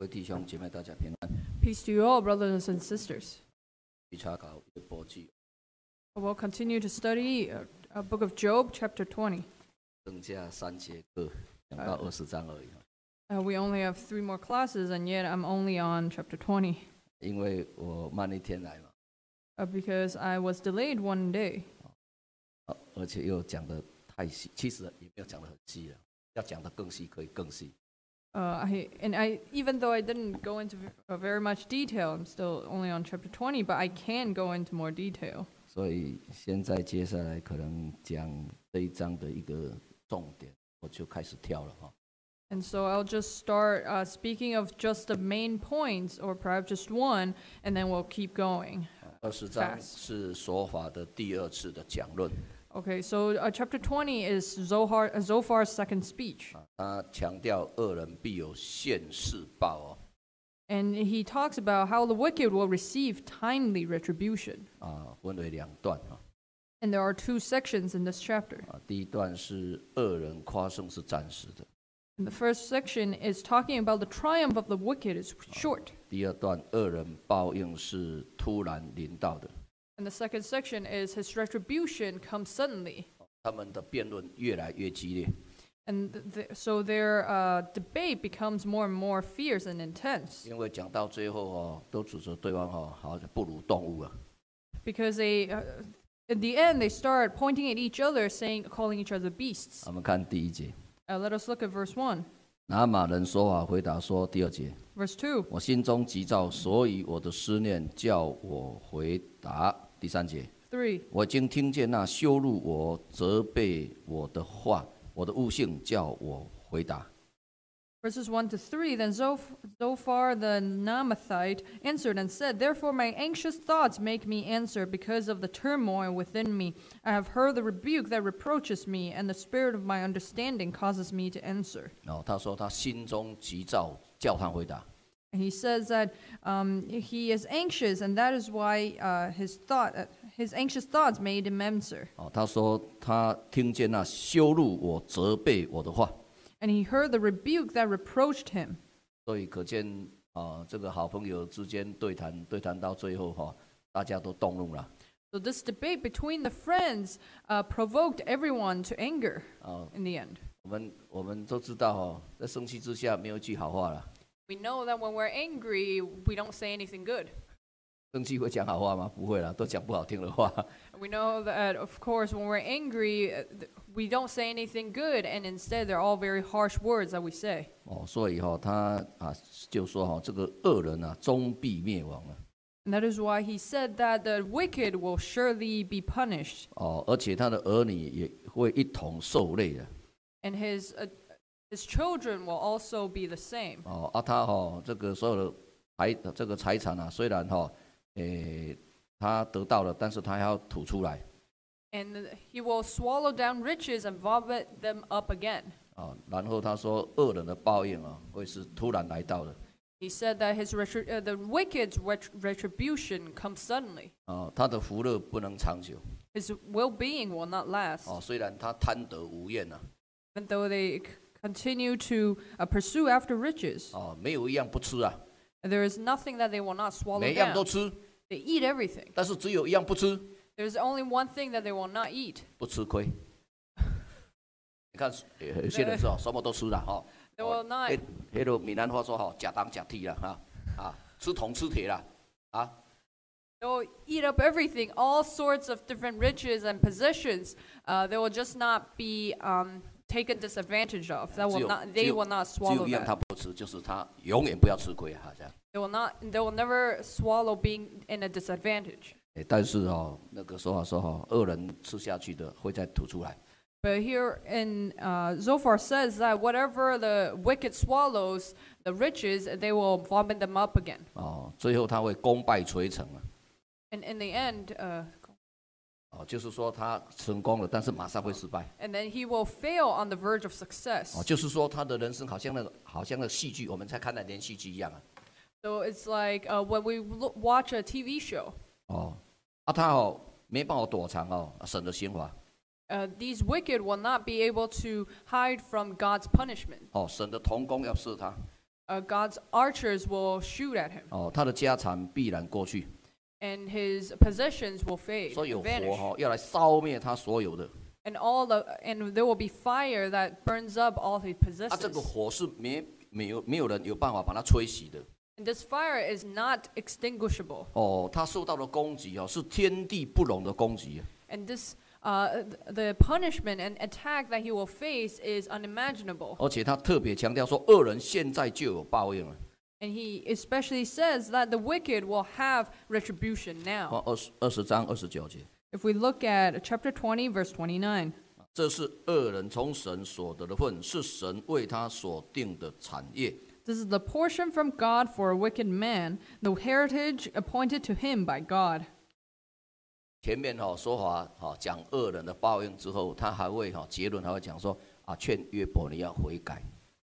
各位弟兄姐妹，大家平安。 Peace to you all, brothers and sisters. 去查考约伯记， We'll continue to study a book of Job, chapter 20. 剩下3节课，讲到20章而已。 We only have 3 more classes, and yet I'm only on chapter 20. 因为我慢一天来嘛， Because I was delayed one day. 而且又讲得太细，其实也没有讲得很细了，要讲得更细可以更细。 Even though I didn't go into very much detail, I'm still only on chapter 20, but I can go into more detail. 所以现在接下来可能讲这一章的一个重点，我就开始跳了哈。 And so I'll just start speaking of just the main points, or perhaps just one, and then we'll keep going. 20章是说法的第2次的讲论。 Okay, so chapter 20 is Zophar's second speech. 他强调恶人必有现世报哦。 And he talks about how the wicked will receive timely retribution. 分为2段啊。 And there are 2 sections in this chapter. 第一段是恶人夸胜是暂时的。 And the first section is talking about the triumph of the wicked is short. 第2段恶人报应是突然临到的。 And the second section is his retribution comes suddenly. 他们的辩论越来越激烈。 And so their debate becomes more and more fierce and intense. 因为讲到最后哦，都指责对方哦，好像不如动物啊。 Because in the end, they start pointing at each other, calling each other beasts. 我们看第1节， Let us look at verse 1. 拿马人说法回答说，第2节， Verse 2. 我心中急躁，所以我的思念叫我回答。第3节， 3. 我已经听见那羞辱我、责备我的话，我的悟性叫我回答。 Verses 1 to 3. Then Zophar the Naamathite answered and said, Therefore my anxious thoughts make me answer because of the turmoil within me. I have heard the rebuke that reproaches me, and the spirit of my understanding causes me to answer. 他说他心中急躁，叫他回答。 And he says that he is anxious, and that is why his anxious thoughts made him answer. 他说他听见那羞辱我、责备我的话。 And he heard the rebuke that reproached him. 所以可见这个好朋友之间对谈到最后大家都动怒了。 So this debate between the friends provoked everyone to anger in the end. 我们都知道在生气之下没有一句好话了。 We know that when we're angry, we don't say anything good. 生气会讲好话吗？不会啦，都讲不好听的话。 We know that, of course, when we're angry, we don't say anything good, and instead they're all very harsh words that we say. 所以他就说这个恶人终必灭亡了。 And that is why he said that the wicked will surely be punished. 而且他的儿女也会一同受累的。 And his children will also be the same. 他这个所有的这个财产虽然他得到了，但是他还要吐出来。 And he will swallow down riches and vomit them up again. 然后他说恶人的报应会是突然来到的。 He said that the wicked's retribution comes suddenly. 他的福乐不能长久。 His well-being will not last. 虽然他贪得无厌 Even though they continue to pursue after riches. 没有一样不吃啊。 There is nothing that they will not swallow 每样都 down. 吃， They eat everything. 但是只有一样不吃， There's only one thing that they will not eat. 不吃亏。你看有些人是什么都吃了 They will not. 那个闽南话说假当假替了吃铜吃铁了 They will eat up everything, all sorts of different riches and possessions. They will just not be taken disadvantage of. They will not 只 swallow 有一样 that. 他不吃，就是他永远不要吃亏这样。 They will never swallow being in a disadvantage. 但是那个说法说恶人吃下去的会再吐出来。 But here in Zophar says that whatever the wicked swallows, the riches, they will vomit them up again. 最后他会功败垂成 And in the end, 就是说他成功了，但是马上会失败。 and then he will fail on the verge of success. 就是说他的人生好像那个戏剧，我们在看那连续剧一样 So it's like when we watch a TV show. 他没办法躲藏神的刑罚。 These wicked will not be able to hide from God's punishment. 神的同工要射他。 God's archers will shoot at him, 哦，他的家产必然过去， and his possessions will fade, 所以有 and 火 vanish, 哈要来烧灭他所有的。 and there will be fire that burns up all he 啊，这个 possesses. 火是没有人有办法把它吹熄的。 And this fire is not extinguishable. 哦，他受到的攻击哦，是天地不容的攻击。 And the punishment and attack that he will face is unimaginable. 而且他特别强调说，恶人现在就有报应了。 And he especially says that the wicked will have retribution now. 20章29节， If we look at chapter 20, verse 29, 这是恶人从神所得的份，是神为他所定的产业。 this is the portion from God for a wicked man, the heritage appointed to him by God. 前面说法讲恶人的报应之后，他还会结论还会讲说啊，劝约伯你要悔改。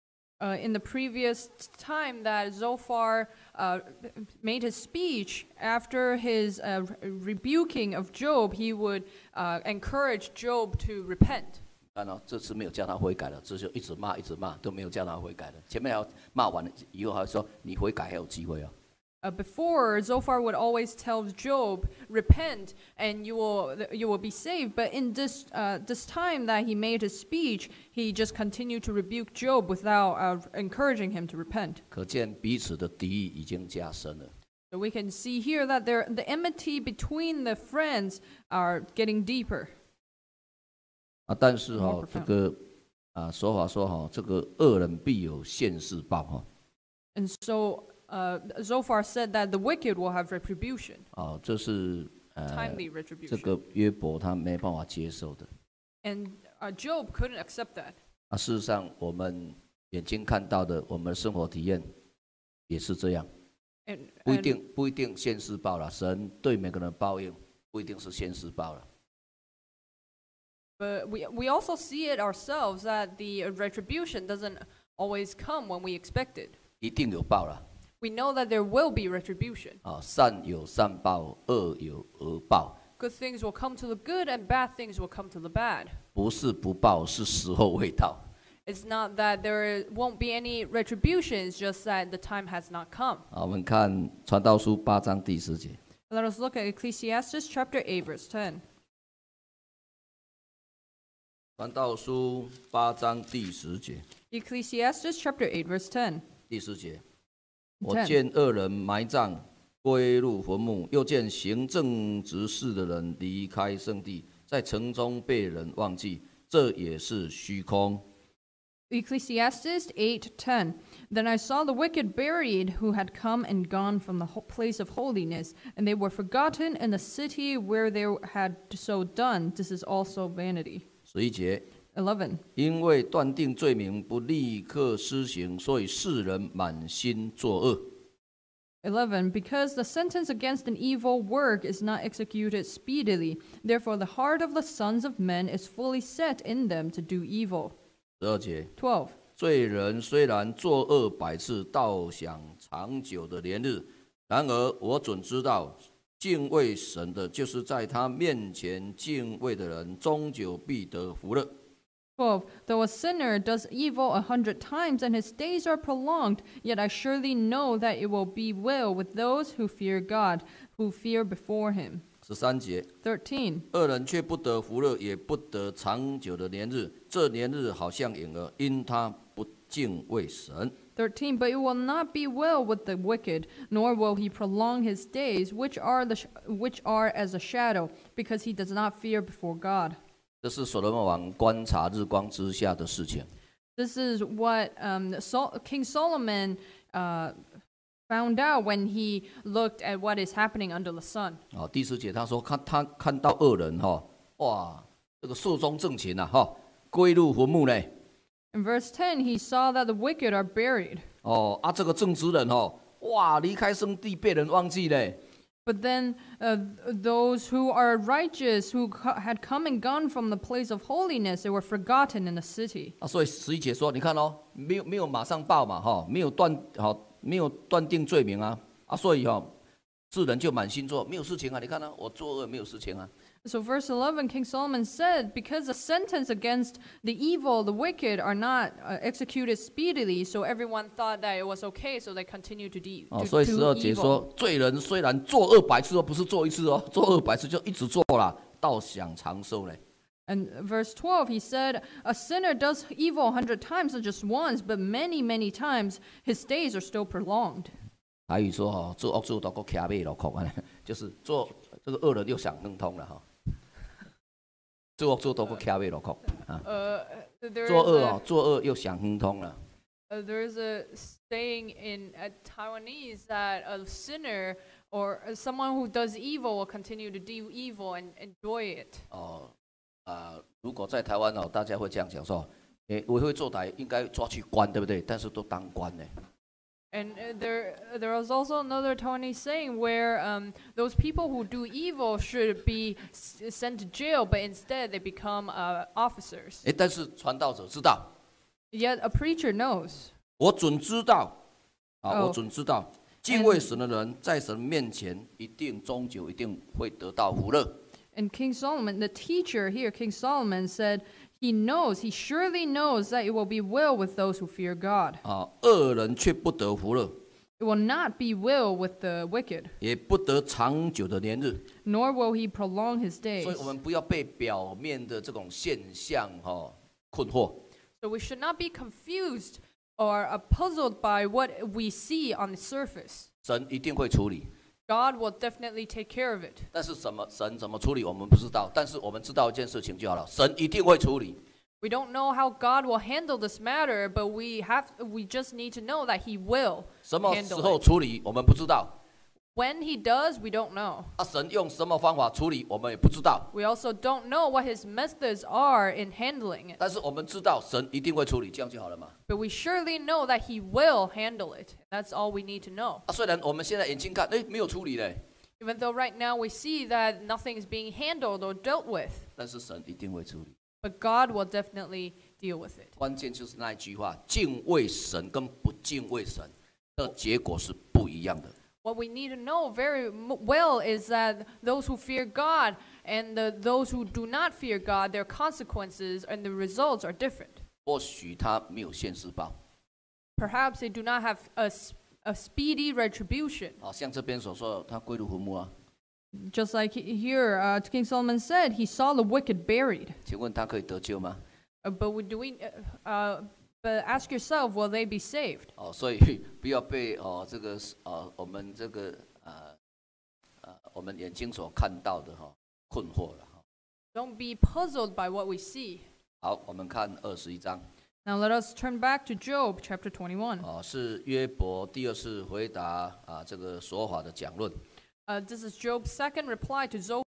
In the previous time that Zophar made his speech, after his rebuking of Job, he would encourage Job to repent. 但这次没有叫他悔改了，这就一直骂，都没有叫他悔改了。前面要骂完了以后，还说你悔改还有机会哦。 Before, Zophar would always tell Job, repent and you will be saved. But in this time that he made his speech, he just continued to rebuke Job without encouraging him to repent. 可见彼此的敌意已经加深了。 So we can see here that the enmity between the friends are getting deeper. 但是 More profound. 这个说法说这个恶人必有现世报 And so Zophar said that the wicked will have retribution, 这是 timely 这 retribution. 个约伯他没办法接受的。 And Job couldn't accept that. 事实上我们眼睛看到的，我们的生活体验也是这样， And, 不一定现世报了。神对每个人的报应不一定是现世报了。 But we also see it ourselves that the retribution doesn't always come when we expect it. 一定有报了。 We know that there will be retribution. 善有善报，恶有恶报。 Good things will come to the good and bad things will come to the bad. 不是不报，是时候未到。 It's not that there won't be any retribution, it's just that the time has not come. 我们看传道书8章第10节。 Let us look at Ecclesiastes chapter 8, verse 10. 传道书8章第10节， Ecclesiastes chapter 8, verse 10. 第10节，我 10. 见恶人埋葬，归入坟墓；又见行正直事的人离开圣地，在城中被人忘记，这也是虚空。 Ecclesiastes 8:10. Then I saw the wicked buried who had come and gone from the place of holiness, and they were forgotten in the city where they had so done. This is also vanity. 11节， 11. 因为断定罪名不立刻施行，所以世人满心作恶。 11. Because the sentence against an evil work is not executed speedily, therefore the heart of the sons of men is fully set in them to do evil. 12节， 12. 罪人虽然作恶百次，倒想长久的连日，然而我准知道，敬畏神的，就是在他面前敬畏的人，终久必得福乐。 12. Though a sinner does evil 100 times and his days are prolonged, yet I surely know that it will be well with those who fear God, who fear before him. 13节， 13. 恶人却不得福乐，也不得长久的连日，这连日好像影儿，因他不敬畏神。 13. But it will not be well with the wicked, nor will he prolong his days, which are as a shadow, because he does not fear before God. 这是所罗门王观察日光之下的事情。 This is what King Solomon found out when he looked at what is happening under the sun. 第10节他说他看到恶人哇，这个寿终正寝归入坟墓呢。 In verse 10, he saw that the wicked are buried. 这个正直人哇，离开圣地被人忘记嘞。 But then those who are righteous, who had come and gone from the place of holiness, they were forgotten in the city. 所以11节说，你看没有马上报嘛，没有断定罪名啊，所以世人就满心做，没有事情啊。你看我作恶没有事情啊。 So verse 11, King Solomon said, because the sentence against the evil, the wicked, are not executed speedily, so everyone thought that it was okay, so they continued to do 所以12 do 节 evil. 说，罪人虽然作恶百次，不是做一次哦，做恶百次就一直做啦，倒享长寿嘞。 And verse 12, he said, a sinner does evil 100 times, not just once, but many, many times, his days are still prolonged. 台语说哦，做恶做都个卡尾落空啊，就是做这个恶人又想亨通了哈。做恶做都个卡尾落空啊，做恶又想亨通了。 There's a saying in Taiwanese that a sinner or someone who does evil will continue to do evil and enjoy it. 如果在台湾哦，大家会这样讲说，我会做歹应该抓去关，对不对？但是都当官呢。 And there was also another Taiwanese saying where those people who do evil should be sent to jail, but instead they become officers. 但是传道者知道， Yet a preacher knows. 我准知道，我准知道，敬畏神的人在神面前一定终究一定会得到福乐。 And King Solomon, the teacher here, King Solomon said, he surely knows that it will be well with those who fear God. 恶人却不得福乐， It will not be well with the wicked, 也不得长久的年日。 nor will he prolong his 所以 days. 我们不要被表面的这种现象困惑。 So we should not be confused or puzzled by what we see on the surface. 神一定会处理， God will definitely take care of it. 但是神怎么处理我们不知道，但是我们知道一件事情就好了，神一定会处理。 We don't know how God will handle this matter, but we just need to know that he will 什么时 handle 候 it. 处理我们不知道， When he does, we don't know. 神用什么方法处理我们也不知道， We also don't know what his methods are in handling it. 但是我们知道神一定会处理，这样就好了嘛。 But we surely know that he will handle it. That's all we need to know. 虽然我们现在眼睛看，没有处理嘞， Even though right now we see that nothing is being handled or dealt with, 但是神一定会处理。 but God will definitely deal with it. 关键就是那一句话：敬畏神跟不敬畏神的结果是不一样的。 What we need to know very well is that those who fear God and those who do not fear God, their consequences and the results are different. 或许他没有现世报， Perhaps they do not have a speedy retribution. 像这边所说的，他归入坟墓啊。 Just like here, King Solomon said, he saw the wicked buried. 请问他可以得救吗？ But ask yourself, will they be saved? 所以不要被这个我们这个我们眼睛所看到的困惑了。 Don't be puzzled by what we see. 好，我们看21章。 Now let us turn back to Job chapter 21. 是约伯第二次回答这个说法的讲论。 This is Job's second reply to Zophar.